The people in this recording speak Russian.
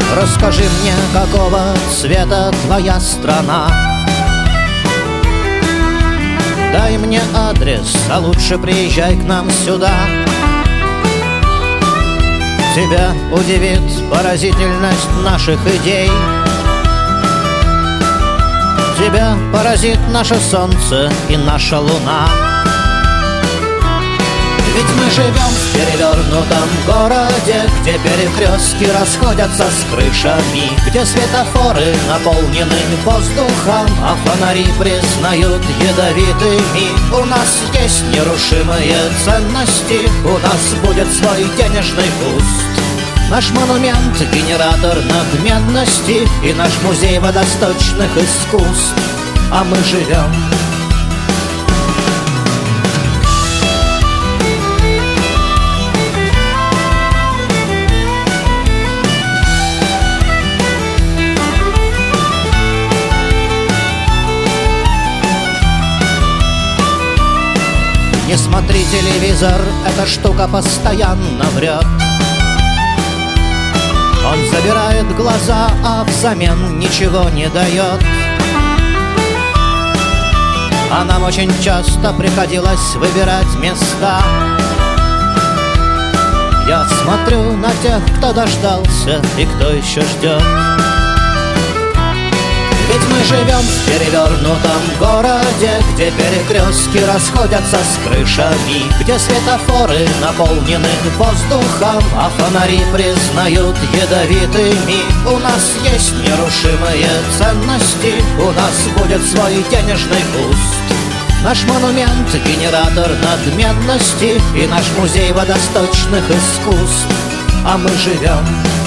Расскажи мне, какого цвета твоя страна. Дай мне адрес, а лучше приезжай к нам сюда. Тебя удивит поразительность наших идей. Тебя поразит наше солнце и наша луна. Ведь мы живем в перевернутом городе, где перекрестки расходятся с крышами, где светофоры наполнены воздухом, а фонари признают ядовитыми. У нас есть нерушимые ценности, у нас будет свой денежный куст. Наш монумент — генератор надменности и наш музей водосточных искусств. А мы живем. Не смотри телевизор, эта штука постоянно врет. Он забирает глаза, а взамен ничего не дает. А нам очень часто приходилось выбирать места. Я смотрю на тех, кто дождался и кто еще ждет. Ведь мы живем в перевернутом городе, где перекрестки расходятся с крышами, где светофоры наполнены воздухом, а фонари признают ядовитыми. У нас есть нерушимые ценности, у нас будет свой денежный куст. Наш монумент — генератор надменности и наш музей водосточных искусств. А мы живем.